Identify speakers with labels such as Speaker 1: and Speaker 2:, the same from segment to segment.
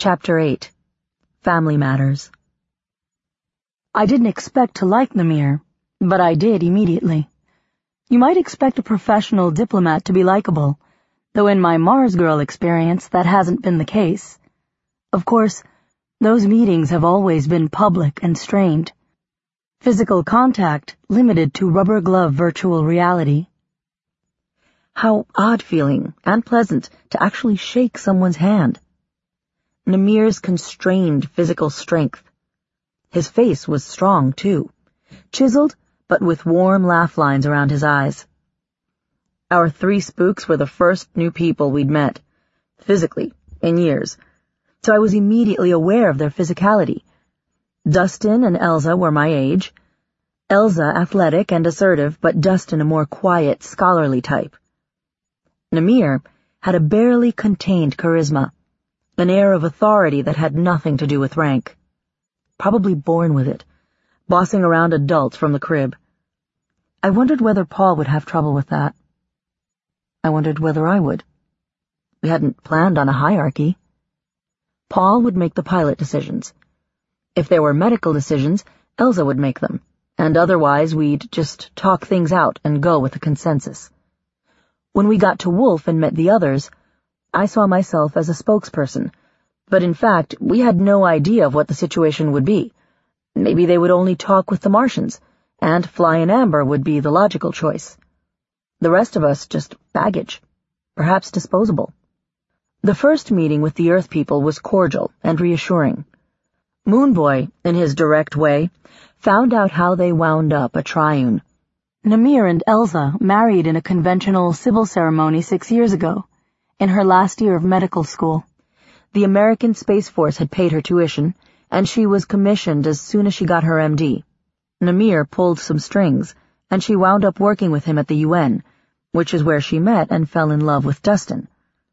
Speaker 1: Chapter 8. Family Matters. I didn't expect to like Namir, but I did immediately. You might expect a professional diplomat to be likable, though in my Mars Girl experience that hasn't been the case. Of course, those meetings have always been public and strained. Physical contact limited to rubber glove virtual reality. How odd feeling and pleasant to actually shake someone's hand. Namir's constrained physical strength. His face was strong, too, chiseled but with warm laugh lines around his eyes. Our three spooks were the first new people we'd met, physically, in years, so I was immediately aware of their physicality. Dustin and Elza were my age. Elza athletic and assertive, but Dustin a more quiet, scholarly type. Namir had a barely contained charisma, an air of authority that had nothing to do with rank. Probably born with it, bossing around adults from the crib. I wondered whether Paul would have trouble with that. I wondered whether I would. We hadn't planned on a hierarchy. Paul would make the pilot decisions. If there were medical decisions, Elza would make them, and otherwise we'd just talk things out and go with a consensus. When we got to Wolf and met the others, I saw myself as a spokesperson, but in fact we had no idea of what the situation would be. Maybe they would only talk with the Martians, and Fly and Amber would be the logical choice. The rest of us just baggage, perhaps disposable. The first meeting with the Earth people was cordial and reassuring. Moonboy, in his direct way, found out how they wound up a triune. Namir and Elza married in a conventional civil ceremony 6 years ago, in her last year of medical school. The American Space Force had paid her tuition, and she was commissioned as soon as she got her MD. Namir pulled some strings, and she wound up working with him at the UN, which is where she met and fell in love with Dustin.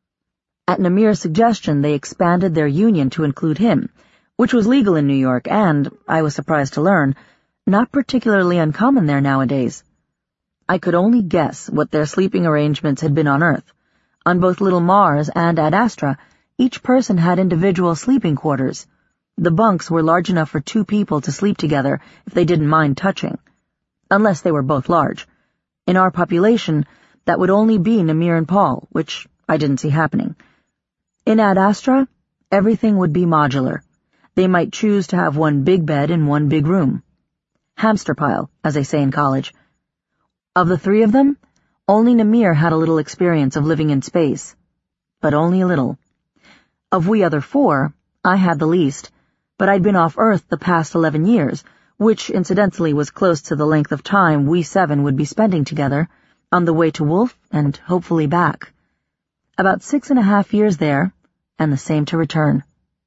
Speaker 1: At Namir's suggestion, they expanded their union to include him, which was legal in New York and, I was surprised to learn, not particularly uncommon there nowadays. I could only guess what their sleeping arrangements had been on Earth. On both Little Mars and Ad Astra, each person had individual sleeping quarters. The bunks were large enough for 2 people to sleep together if they didn't mind touching, unless they were both large. In our population, that would only be Namir and Paul, which I didn't see happening. In Ad Astra, everything would be modular. They might choose to have 1 big bed in 1 big room. Hamster pile, as they say in college. Of the 3 of them, only Namir had a little experience of living in space. But only a little. Of we other 4, I had the least, but I'd been off Earth the past 11 years, which incidentally was close to the length of time we 7 would be spending together, on the way to Wolf and hopefully back. About 6.5 years there, and the same to return.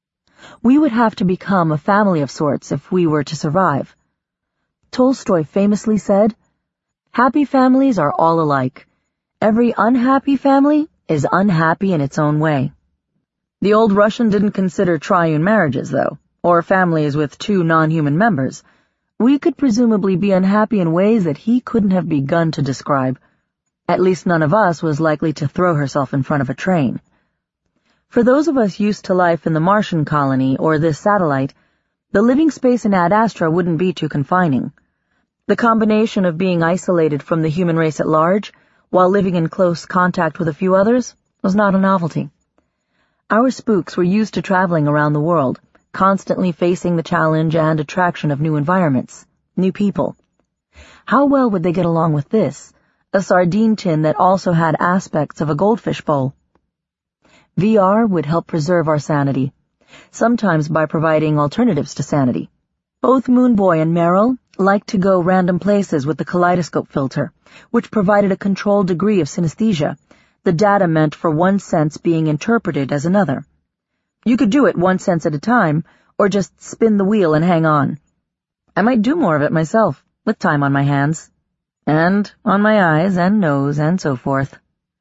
Speaker 1: We would have to become a family of sorts if we were to survive. Tolstoy famously said, "Happy families are all alike. Every unhappy family is unhappy in its own way." The old Russian didn't consider triune marriages, though, or families with 2 non-human members. We could presumably be unhappy in ways that he couldn't have begun to describe. At least none of us was likely to throw herself in front of a train. For those of us used to life in the Martian colony or this satellite, the living space in Ad Astra wouldn't be too confining. The combination of being isolated from the human race at large, while living in close contact with a few others, was not a novelty. Our spooks were used to traveling around the world, constantly facing the challenge and attraction of new environments, new people. How well would they get along with this, a sardine tin that also had aspects of a goldfish bowl? VR would help preserve our sanity, sometimes by providing alternatives to sanity. Both Moonboy and Meryl liked to go random places with the kaleidoscope filter, which provided a controlled degree of synesthesia, the data meant for one sense being interpreted as another. You could do it 1 sense at a time, or just spin the wheel and hang on. I might do more of it myself, with time on my hands, and on my eyes and nose and so forth.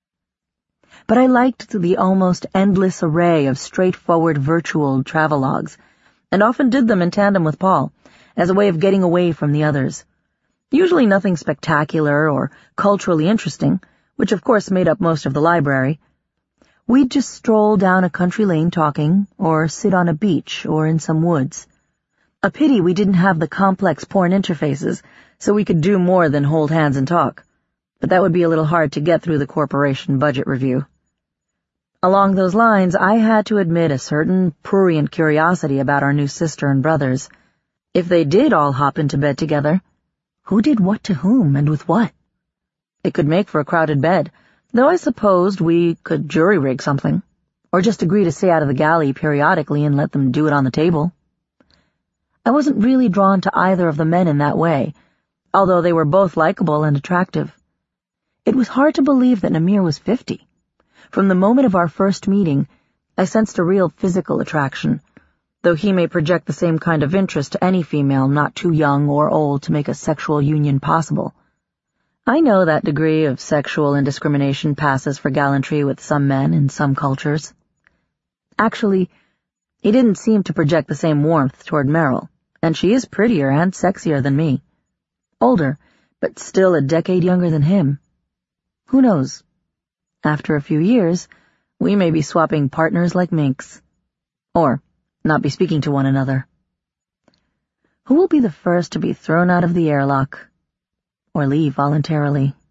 Speaker 1: But I liked the almost endless array of straightforward virtual travelogues, and often did them in tandem with Paul, as a way of getting away from the others. Usually nothing spectacular or culturally interesting, which of course made up most of the library. We'd just stroll down a country lane talking, or sit on a beach or in some woods. A pity we didn't have the complex porn interfaces, so we could do more than hold hands and talk. But that would be a little hard to get through the corporation budget review. Along those lines, I had to admit a certain prurient curiosity about our new sister and brothers. If they did all hop into bed together, who did what to whom and with what? It could make for a crowded bed, though I supposed we could jury-rig something, or just agree to stay out of the galley periodically and let them do it on the table. I wasn't really drawn to either of the men in that way, although they were both likable and attractive. It was hard to believe that Namir was 50. From the moment of our first meeting, I sensed a real physical attraction, though he may project the same kind of interest to any female not too young or old to make a sexual union possible. I know that degree of sexual indiscrimination passes for gallantry with some men in some cultures. Actually, he didn't seem to project the same warmth toward Meryl, and she is prettier and sexier than me. Older, but still a decade younger than him. Who knows? After a few years, we may be swapping partners like minks. Or not be speaking to one another. Who will be the first to be thrown out of the airlock? Or leave voluntarily?